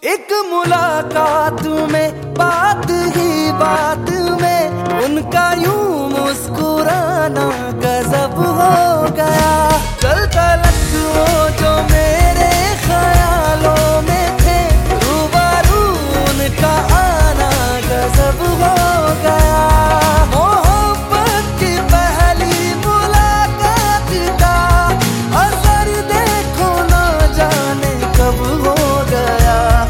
एक मुलाकात में बात ही बात में उनका यूं मुस्कुराना